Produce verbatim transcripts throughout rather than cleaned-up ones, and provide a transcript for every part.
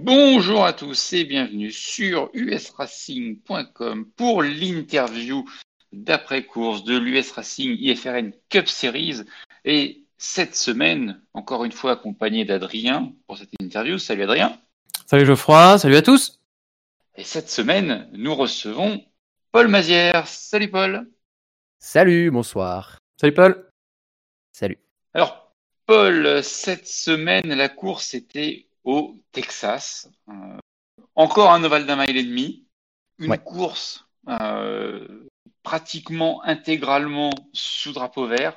Bonjour à tous et bienvenue sur u s racing point com pour l'interview d'après-course de l'U S Racing I F R N Cup Series. Et cette semaine, encore une fois accompagné d'Adrien pour cette interview. Salut Adrien. Salut Geoffroy, salut à tous. Et cette semaine, nous recevons Paul Mazière. Salut Paul. Salut, bonsoir. Salut Paul. Salut. Alors Paul, cette semaine, la course était au Texas. Euh, encore un ovale d'un mile et demi. Une Ouais. course euh, pratiquement intégralement sous drapeau vert.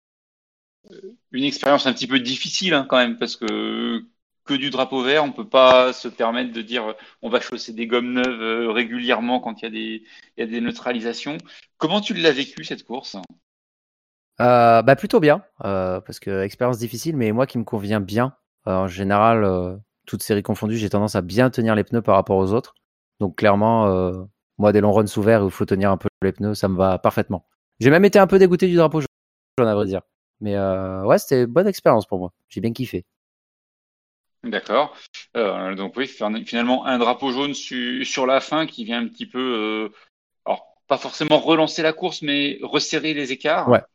Une expérience un petit peu difficile hein, quand même, parce que que du drapeau vert, on peut pas se permettre de dire on va chausser des gommes neuves euh, régulièrement quand il y a des, il y a des neutralisations. Comment tu l'as vécu cette course ? Euh, bah plutôt bien, euh, parce que expérience difficile, mais moi qui me convient bien. Euh, en général, euh, toutes séries confondues, j'ai tendance à bien tenir les pneus par rapport aux autres. Donc clairement, euh, moi des longs runs sous vert où il faut tenir un peu les pneus, ça me va parfaitement. J'ai même été un peu dégoûté du drapeau jaune, à vrai dire. Mais euh, ouais, c'était une bonne expérience pour moi. J'ai bien kiffé. D'accord. Euh, donc oui, finalement un drapeau jaune su- sur la fin qui vient un petit peu, euh, alors pas forcément relancer la course, mais resserrer les écarts. Ouais.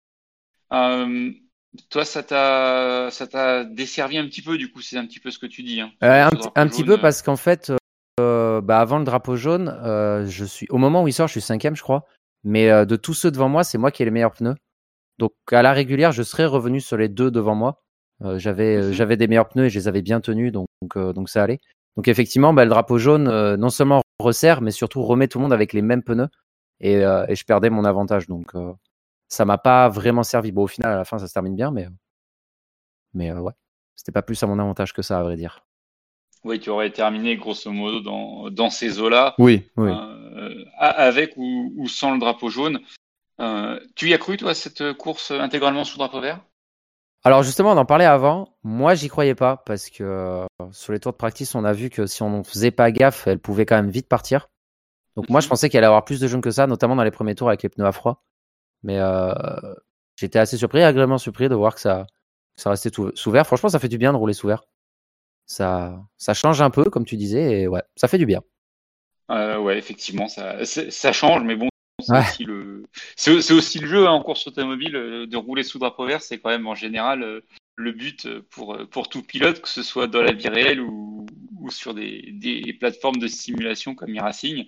Euh, toi, ça t'a, ça t'a desservi un petit peu, du coup, c'est un petit peu ce que tu dis. Hein, ce, Euh, un, ce petit- drapeau un petit jaune. peu parce qu'en fait, euh, bah avant le drapeau jaune, euh, je suis au moment où il sort, je suis cinquième, je crois. Mais euh, de tous ceux devant moi, c'est moi qui ai les meilleurs pneus. Donc à la régulière, je serais revenu sur les deux devant moi. Euh, j'avais, euh, Mhm. j'avais des meilleurs pneus et je les avais bien tenus, donc, euh, donc ça allait. Donc effectivement, bah, le drapeau jaune, euh, non seulement resserre, mais surtout remet tout le monde avec les mêmes pneus. Et, euh, et je perdais mon avantage. Donc euh, ça m'a pas vraiment servi. Bon, au final, à la fin, ça se termine bien, mais, mais euh, ouais, c'était pas plus à mon avantage que ça, à vrai dire. Oui, tu aurais terminé grosso modo dans, dans ces eaux-là, Oui, oui. euh, avec ou, ou sans le drapeau jaune. Euh, tu y as cru, toi, cette course intégralement sous drapeau vert ? Alors justement, on en parlait avant. Moi, j'y croyais pas parce que euh, sur les tours de practice, on a vu que si on ne faisait pas gaffe, elle pouvait quand même vite partir. Donc moi, je Mhm. pensais qu'elle allait avoir plus de jaunes que ça, notamment dans les premiers tours avec les pneus à froid. Mais euh, j'étais assez surpris, agréablement surpris de voir que ça, ça restait tout, sous vert. Franchement, ça fait du bien de rouler sous vert. Ça, ça change un peu, comme tu disais, et ouais, ça fait du bien. Euh, ouais, effectivement, ça, c'est- ça change, mais bon, c'est Ouais. aussi le, c'est, c'est aussi le jeu hein, en course automobile euh, de rouler sous drapeau vert. C'est quand même en général euh, le but euh, pour euh, pour tout pilote, que ce soit dans la vie réelle ou, ou sur des, des plateformes de simulation comme iRacing.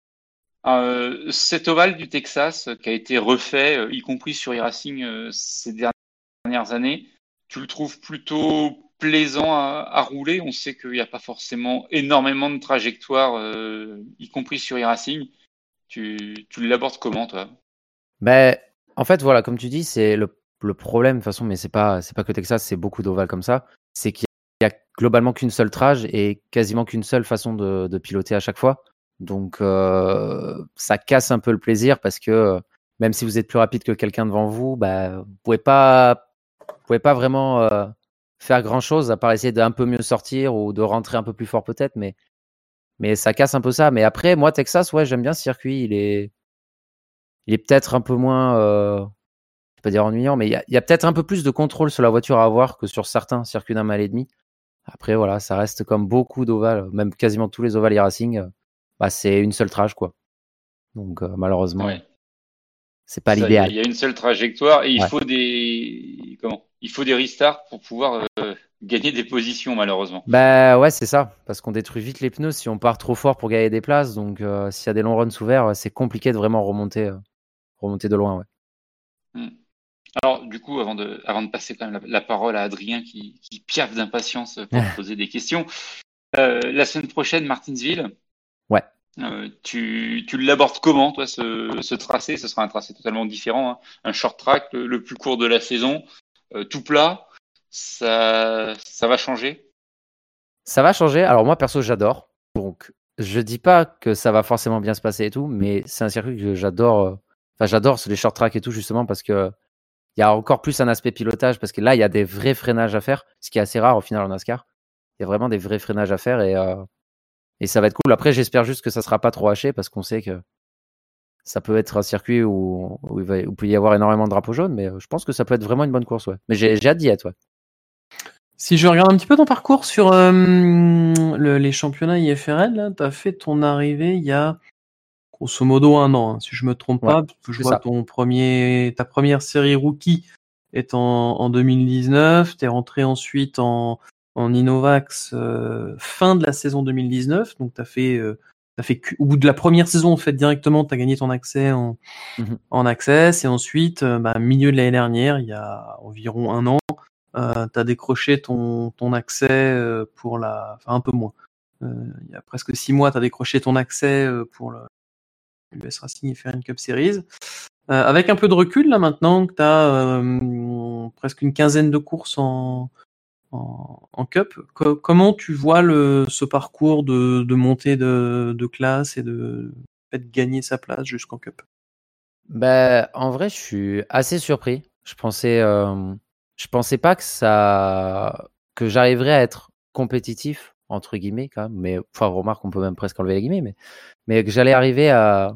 Euh, cet ovale du Texas euh, qui a été refait, euh, y compris sur iRacing euh, ces dernières années, tu le trouves plutôt plaisant à, à rouler? On sait qu'il n'y a pas forcément énormément de trajectoires, euh, y compris sur iRacing. Tu, tu l'abordes comment, toi? Ben, en fait, voilà, comme tu dis, c'est le, le problème, de toute façon, mais c'est pas, c'est pas que Texas, c'est beaucoup d'ovales comme ça. C'est qu'il y a globalement qu'une seule trage et quasiment qu'une seule façon de, de piloter à chaque fois. Donc, euh, ça casse un peu le plaisir parce que euh, même si vous êtes plus rapide que quelqu'un devant vous, bah, vous pouvez pas, vous pouvez pas vraiment euh, faire grand chose à part essayer d'un peu mieux sortir ou de rentrer un peu plus fort peut-être, mais, mais ça casse un peu ça. Mais après, moi, Texas, ouais, j'aime bien ce circuit. Il est, il est peut-être un peu moins, euh, je vais pas dire ennuyant, mais il y a, il y a peut-être un peu plus de contrôle sur la voiture à avoir que sur certains circuits d'un mile et demi. Après, voilà, ça reste comme beaucoup d'ovales, même quasiment tous les ovales e-racing, euh, bah, c'est une seule trage, quoi. Donc, euh, malheureusement, Ouais, c'est pas ça, il y, a- il l'idéal. y a une seule trajectoire et il Ouais. faut des, comment? Il faut des restarts pour pouvoir euh, gagner des positions, malheureusement. Bah ouais, c'est ça, parce qu'on détruit vite les pneus si on part trop fort pour gagner des places. Donc, euh, s'il y a des longs runs sous vert, ouais, c'est compliqué de vraiment remonter, euh, remonter de loin, ouais. Hmm. Alors, du coup, avant de, avant de passer quand même la, la parole à Adrien qui, qui piaffe d'impatience pour te poser des questions, euh, la semaine prochaine, Martinsville, Ouais. euh, tu, tu l'abordes comment, toi, ce, ce tracé? Ce sera un tracé totalement différent, hein. Un short track, le, le plus court de la saison, euh, tout plat. Ça, ça va changer? Ça va changer. Alors moi, perso, j'adore. Donc, je dis pas que ça va forcément bien se passer et tout, mais c'est un circuit que j'adore. euh, Enfin, j'adore les short tracks et tout, justement, parce que il y a encore plus un aspect pilotage, parce que là, il y a des vrais freinages à faire, ce qui est assez rare au final en NASCAR. Il y a vraiment des vrais freinages à faire et, euh, et ça va être cool. Après, j'espère juste que ça sera pas trop haché, parce qu'on sait que ça peut être un circuit où, où il, va, où il peut y avoir énormément de drapeaux jaunes, mais euh, je pense que ça peut être vraiment une bonne course, ouais. Mais j'ai j'ai hâte d'y être, ouais. Si je regarde un petit peu ton parcours sur euh, le, les championnats I F R L, tu as fait ton arrivée il y a grosso modo un an, hein, si je me trompe Ouais, pas, parce que je c'est vois ça. ton premier, ta première série rookie est en, en deux mille dix-neuf, tu es rentré ensuite en, en Innovax euh, fin de la saison deux mille dix-neuf, donc tu as fait, euh, t'as fait au bout de la première saison, en fait, directement, tu as gagné ton accès en, Mhm. en Access, et ensuite, euh, bah, milieu de l'année dernière, il y a environ un an, euh, tu as décroché ton, ton accès euh, pour la... Enfin, un peu moins. Euh, il y a presque six mois, tu as décroché ton accès euh, pour le U S Racing F R N Cup Series. Euh, avec un peu de recul, là, maintenant que tu as euh, presque une quinzaine de courses en, en, en Cup, co- comment tu vois le, ce parcours de, de montée de, de classe et de, de gagner sa place jusqu'en Cup? Bah, en vrai, je suis assez surpris. Je pensais, euh, je pensais pas que ça, que j'arriverais à être compétitif entre guillemets quand même. Mais enfin, remarque, on peut même presque enlever les guillemets, mais mais que j'allais arriver à,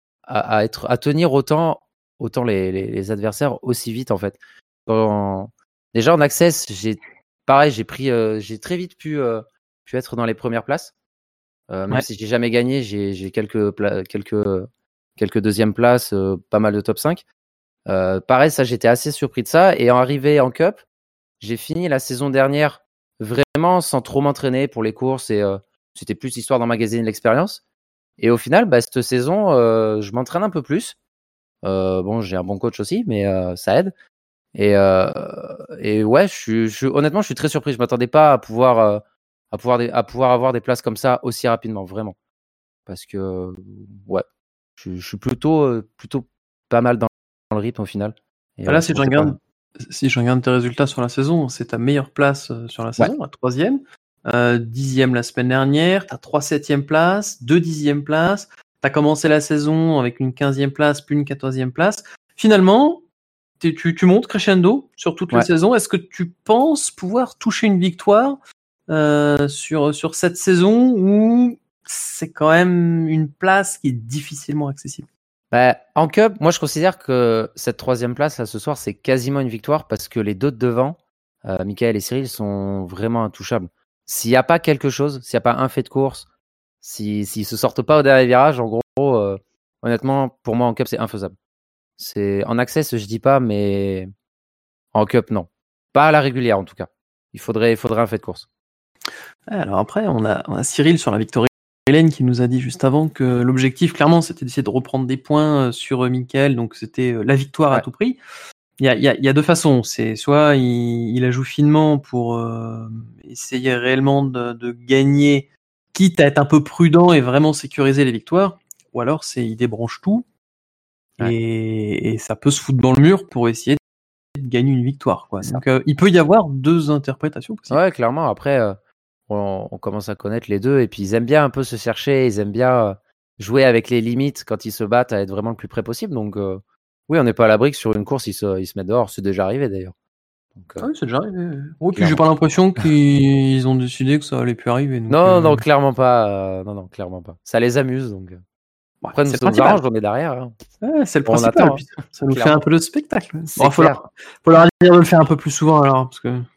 à, à être, à tenir autant, autant les, les, les adversaires aussi vite en fait. Quand- déjà en Access, j'ai, pareil, j'ai pris, euh, j'ai très vite pu, euh, pu être dans les premières places. Euh, même Ouais. si j'ai jamais gagné, j'ai, j'ai quelques, pla- quelques, quelques deuxièmes places, euh, pas mal de top cinq. Euh, pareil, ça, j'étais assez surpris de ça. Et en arrivé en Cup, j'ai fini la saison dernière vraiment sans trop m'entraîner pour les courses et euh, c'était plus histoire d'emmagasiner l'expérience. Et au final, bah, cette saison, euh, je m'entraîne un peu plus. Euh, bon, j'ai un bon coach aussi, mais euh, ça aide. Et, euh, et ouais, je suis, je suis- honnêtement, je suis très surpris. Je m'attendais pas à pouvoir, euh, à pouvoir, des- à pouvoir avoir des places comme ça aussi rapidement, vraiment. Parce que, ouais, je, je suis plutôt, euh, plutôt pas mal dans, dans le rythme au final. Et Bah ouais, là, je si je pensais pas. regarde, si je regarde tes résultats sur la saison, c'est ta meilleure place euh, sur la Ouais, saison, la troisième. Euh, dixième la semaine dernière, t'as trois septièmes places, deux dixièmes places. T'as commencé la saison avec une quinzième place, puis une quatorzième place. Finalement, t'es- tu, tu montes crescendo sur toute la ouais. saison. Est-ce que tu penses pouvoir toucher une victoire euh, sur, sur cette saison ou c'est quand même une place qui est difficilement accessible? Bah, en Cup, moi, je considère que cette troisième place, là, ce soir, c'est quasiment une victoire parce que les deux de devant, euh, Michael et Cyril, sont vraiment intouchables. S'il n'y a pas quelque chose, s'il n'y a pas un fait de course, si, s'ils se sortent pas au dernier virage, en gros, euh, honnêtement, pour moi, en Cup, c'est infaisable. C'est, en Access, je dis pas, mais en Cup, non. Pas à la régulière, en tout cas. Il faudrait, il faudrait un fait de course. Alors après, on a, on a Cyril sur la victoire Hélène qui nous a dit juste avant que l'objectif, clairement, c'était d'essayer de reprendre des points euh, sur euh, Mickaël, donc c'était euh, la victoire à Ouais. tout prix. Il y a, il y a, il y a deux façons. C'est soit il, il la joue finement pour euh, essayer réellement de, de gagner, quitte à être un peu prudent et vraiment sécuriser les victoires, ou alors c'est il débranche tout Ouais. et, et ça peut se foutre dans le mur pour essayer de gagner une victoire, quoi. C'est ça. Donc euh, il peut y avoir deux interprétations possibles. Ouais, clairement. Après, euh, on, on commence à connaître les deux et puis ils aiment bien un peu se chercher, ils aiment bien euh, jouer avec les limites quand ils se battent à être vraiment le plus près possible. Donc, euh, oui, on n'est pas à l'abri que sur une course, ils se, ils se mettent dehors. C'est déjà arrivé d'ailleurs. Donc, euh, Ah oui, c'est déjà arrivé. Oh, puis j'ai clairement. pas l'impression qu'ils ont décidé que ça allait plus arriver. Donc, Non, euh, non, clairement pas. euh, non, non, clairement pas. Ça les amuse. Donc, euh. ouais, Après, nous, c'est le ça nous principal. arrange, on est derrière. Hein. Ouais, c'est le Bon, on principal. attend, Puis hein. ça nous fait Clairement. un peu de spectacle. C'est Bon, faut clair. leur, faut leur dire de le faire un peu plus souvent alors, parce que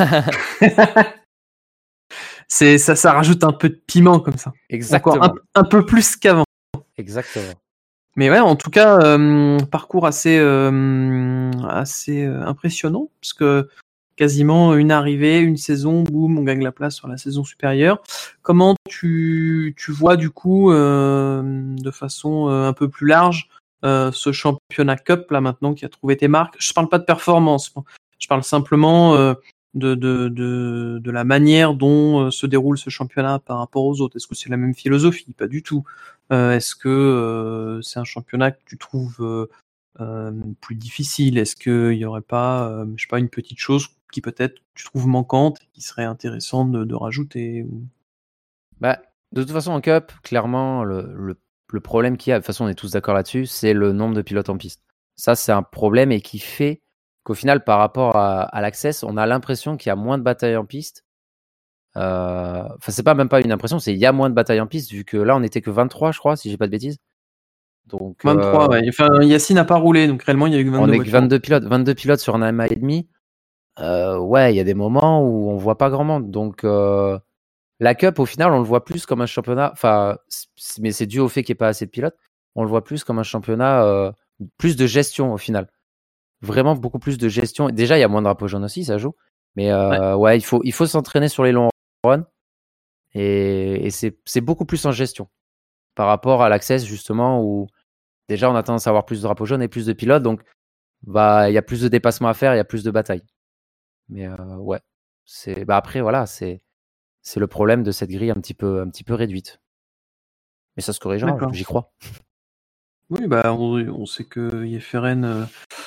c'est ça, ça rajoute un peu de piment comme ça. Encore un, Exactement. un peu plus qu'avant. Exactement. Mais ouais, en tout cas, euh, parcours assez, euh, assez euh, impressionnant, parce que quasiment une arrivée, une saison, boum, on gagne la place sur la saison supérieure. Comment tu, tu vois du coup, euh, de façon euh, un peu plus large, euh, ce championnat Cup là maintenant qui a trouvé tes marques? Je parle pas de performance, je parle simplement euh, de, de, de, de la manière dont euh, se déroule ce championnat par rapport aux autres. Est-ce que c'est la même philosophie? Pas du tout. Euh, est-ce que euh, c'est un championnat que tu trouves euh, euh, plus difficile? Est-ce qu'il y aurait pas, euh, je sais pas, une petite chose qui peut-être tu trouves manquante, qui serait intéressante de, de rajouter ou... Bah, de toute façon, en Cup, clairement, le, le, le problème qu'il y a, de toute façon, on est tous d'accord là-dessus, c'est le nombre de pilotes en piste. Ça, c'est un problème et qui fait qu'au final, par rapport à, à l'Access, on a l'impression qu'il y a moins de batailles en piste. Euh, Enfin, c'est pas même pas une impression, c'est il y a moins de batailles en piste, vu que là, on était que vingt-trois, je crois, si j'ai pas de bêtises. Donc, vingt-trois, euh, ouais. Enfin, Yacine n'a pas roulé, donc réellement, il y a eu on vingt-deux est que voitures. vingt-deux pilotes, vingt-deux pilotes sur un amas et demi. euh, ouais, il y a des moments où on voit pas grand monde. Donc, euh, la Cup, au final, on le voit plus comme un championnat. Enfin, c- mais c'est dû au fait qu'il n'y ait pas assez de pilotes. On le voit plus comme un championnat, euh, plus de gestion au final. Vraiment beaucoup plus de gestion. Déjà, il y a moins de drapeaux jaunes aussi, ça joue. Mais euh, ouais. ouais, il faut, il faut s'entraîner sur les longs runs. Et, et c'est, c'est beaucoup plus en gestion par rapport à l'Access, justement, où déjà on a tendance à avoir plus de drapeaux jaunes et plus de pilotes. Donc, bah, il y a plus de dépassements à faire, il y a plus de batailles. Mais euh, ouais, c'est, bah après, voilà, c'est, c'est le problème de cette grille un petit peu, un petit peu réduite. Mais ça se corrigera, D'accord. j'y crois. Oui, bah, on, on sait que Yeferen euh,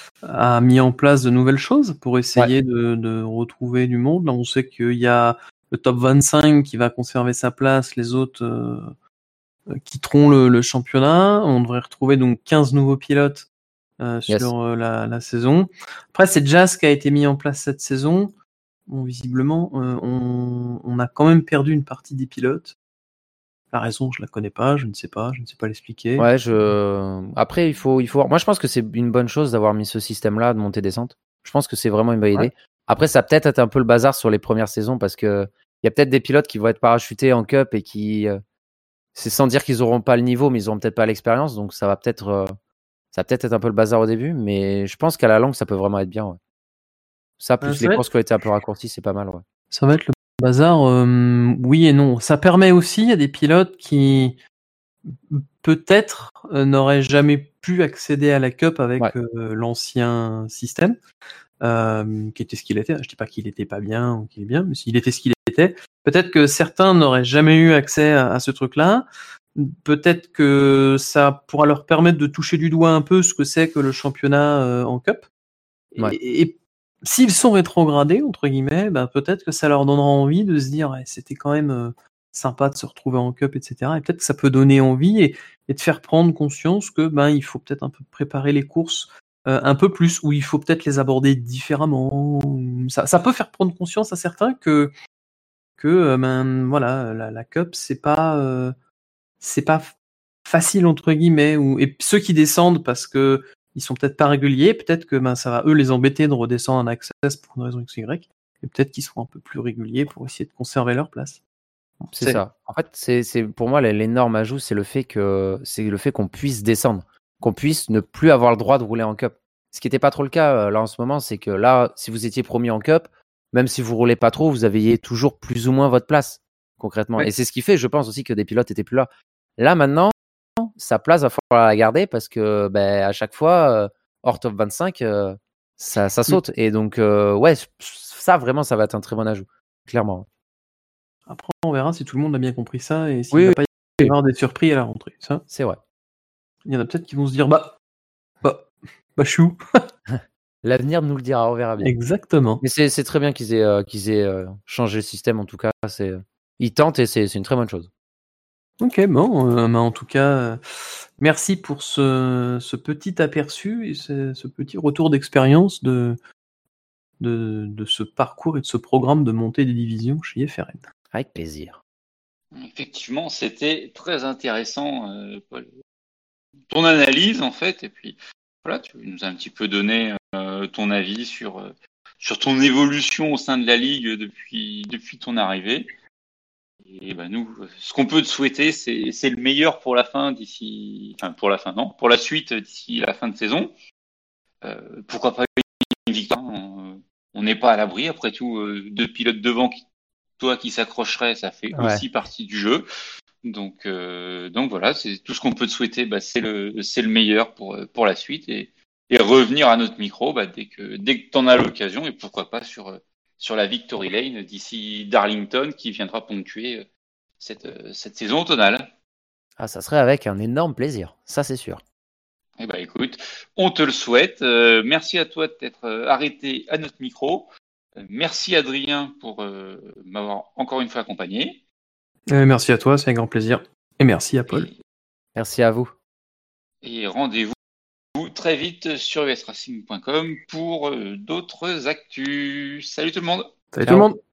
a mis en place de nouvelles choses pour essayer de, de retrouver du monde. Là, on sait qu'il y a le top vingt-cinq qui va conserver sa place, les autres euh, quitteront le, le championnat. On devrait retrouver donc quinze nouveaux pilotes euh, Yes. sur euh, la, la saison. Après, c'est déjà ce qui a été mis en place cette saison. Bon, visiblement, euh, on, on a quand même perdu une partie des pilotes. La raison, je la connais pas, je ne sais pas, je ne sais pas l'expliquer. Ouais, je. Après, il faut, il faut. Moi, je pense que c'est une bonne chose d'avoir mis ce système-là de montée-descente. Je pense que c'est vraiment une bonne idée. Ouais. Après, ça a peut-être été un peu le bazar sur les premières saisons parce que il y a peut-être des pilotes qui vont être parachutés en Cup et qui, euh, c'est sans dire qu'ils auront pas le niveau, mais ils auront peut-être pas l'expérience, donc ça va peut-être, euh, ça va peut-être être un peu le bazar au début, mais je pense qu'à la longue, ça peut vraiment être bien. Ouais. Ça, plus Euh, les ça va courses être- qui ont été un peu raccourcies, c'est pas mal. Ouais. Ça va être le bazar, euh, oui et non. Ça permet aussi à des pilotes qui peut-être euh, n'auraient jamais pu accéder à la Cup avec Ouais. euh, l'ancien système, euh, qui était ce qu'il était. Je dis pas qu'il était pas bien ou qu'il est bien, mais s'il était ce qu'il était, peut-être que certains n'auraient jamais eu accès à, à ce truc-là. Peut-être que ça pourra leur permettre de toucher du doigt un peu ce que c'est que le championnat euh, en Cup. Et, Ouais. et s'ils sont rétrogradés, entre guillemets, ben peut-être que ça leur donnera envie de se dire, ouais, c'était quand même euh, sympa de se retrouver en Cup, et cetera. Et peut-être que ça peut donner envie et, et de faire prendre conscience que ben il faut peut-être un peu préparer les courses euh, un peu plus, ou il faut peut-être les aborder différemment. Ça, ça peut faire prendre conscience à certains que que euh, ben voilà, la, la Cup c'est pas euh, c'est pas facile entre guillemets, ou et ceux qui descendent parce que ils sont peut-être pas réguliers, peut-être que ben ça va eux les embêter de redescendre en Access pour une raison X ou Y, et peut-être qu'ils seront un peu plus réguliers pour essayer de conserver leur place. C'est ça. En fait, c'est, c'est pour moi l'énorme ajout, c'est le fait que c'est le fait qu'on puisse descendre, qu'on puisse ne plus avoir le droit de rouler en Cup. Ce qui n'était pas trop le cas euh, là en ce moment, c'est que là, si vous étiez promis en Cup, même si vous roulez pas trop, vous aviez toujours plus ou moins votre place concrètement. Ouais. Et c'est ce qui fait, je pense aussi que des pilotes étaient plus là. Là maintenant, sa place va falloir la garder parce que ben, à chaque fois, euh, hors top vingt-cinq, euh, ça, ça saute. Et donc euh, ouais, ça vraiment, ça va être un très bon ajout, clairement. Après, on verra si tout le monde a bien compris ça et s'il Oui, va oui. pas y avoir des surprises à la rentrée. Ça, C'est vrai. il y en a peut-être qui vont se dire bah bah bah chou. L'avenir nous le dira, on verra bien. Exactement. Mais c'est, c'est très bien qu'ils aient, euh, qu'ils aient euh, changé le système, en tout cas. C'est, euh, ils tentent et c'est, c'est une très bonne chose. Ok, bon, euh, bah, en tout cas, euh, merci pour ce, ce petit aperçu et ce, ce petit retour d'expérience de, de, de ce parcours et de ce programme de montée des divisions chez Yeferen. Avec plaisir. Effectivement, c'était très intéressant, euh, Paul. Ton analyse, en fait, et puis voilà, tu nous as un petit peu donné euh, ton avis sur, euh, sur ton évolution au sein de la Ligue depuis, depuis ton arrivée. Et ben nous, ce qu'on peut te souhaiter, c'est, c'est le meilleur pour la fin d'ici, enfin pour la fin, non, pour la suite d'ici la fin de saison. Euh, pourquoi pas une victoire, on on n'est pas à l'abri. Après tout, euh, deux pilotes devant, qui, toi qui s'accrocherais, ça fait Ouais. aussi partie du jeu. Donc, euh, donc voilà, c'est tout ce qu'on peut te souhaiter. Bah, c'est le, c'est le meilleur pour pour la suite et, et revenir à notre micro bah, dès que dès que t'en as l'occasion et pourquoi pas sur sur la Victory Lane d'ici Darlington qui viendra ponctuer cette cette saison automnale. Ah, ça serait avec un énorme plaisir. Ça, c'est sûr. Eh ben écoute, on te le souhaite. Euh, merci à toi de t'être euh, arrêté à notre micro. Euh, merci Adrien pour euh, m'avoir encore une fois accompagné. Euh, merci à toi, c'est un grand plaisir. Et merci à Paul. Et, Merci à vous. et rendez-vous très vite sur u s racing point com pour euh, d'autres actus. Salut tout le monde. Salut Ciao. tout le monde.